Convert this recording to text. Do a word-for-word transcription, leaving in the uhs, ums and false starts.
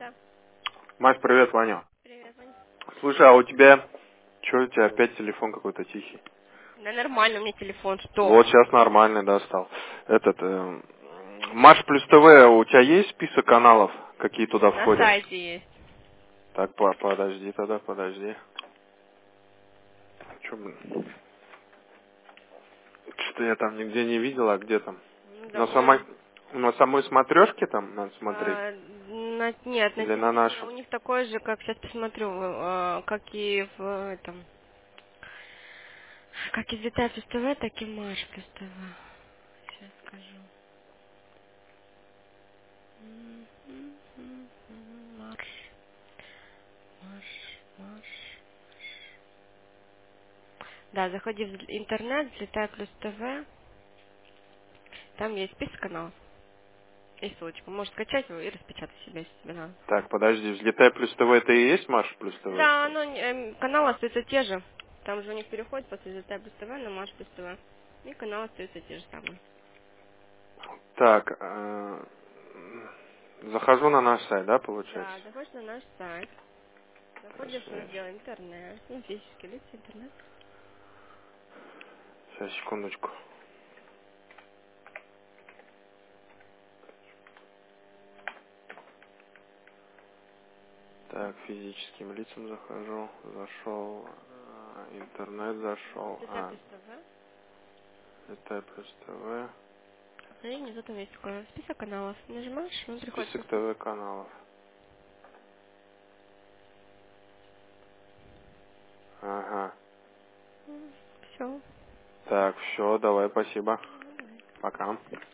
Да. Маш, привет, Ваня. Привет, Вань. Слушай, а у тебя... Че у тебя опять телефон какой-то тихий? Да нормально, у меня телефон, что? Вот сейчас нормальный, да, стал. Этот... Э, Маш плюс ТВ, у тебя есть список каналов, какие туда На входят? сайте есть. Так, по подожди тогда, подожди. Че, блин? Что-то я там нигде не видел, а где там? Ну, На давай. самой... На самой смотрешке там надо смотреть? А, на, нет, на Или на системе у нашем? них такой же, как сейчас посмотрю, а, как и в этом, как и Виталий плюс ТВ, так и Маш плюс ТВ. Сейчас скажу. М, м, м, м, Марш, Маш, Маш. Да, заходи в интернет, Виталий плюс ТВ, там есть список каналов. И ссылочку. Можешь скачать его и распечатать себе, если тебе надо. Так, подожди, взлетай плюс ТВ это и есть Маш плюс ТВ, Да, что ли? оно, эм, каналы остаются те же. Там же у них переход после ЗТ плюс ТВ на Маш плюс ТВ. И каналы остаются те же самые. Так, э, захожу на наш сайт, да, получается? Да, заходишь на наш сайт. Заходишь в раздел интернет. Ну, физический лица, интернет. Сейчас, секундочку. Так, физическим лицам захожу. Зашел. э, Интернет зашел. ЗТ А, плюс ТВ. это плюс ТВ. И внизу там есть такой список каналов. Нажимаешь, он приходит на Список сайт. ТВ каналов. Ага. Все. Так, все, давай, спасибо. Пока.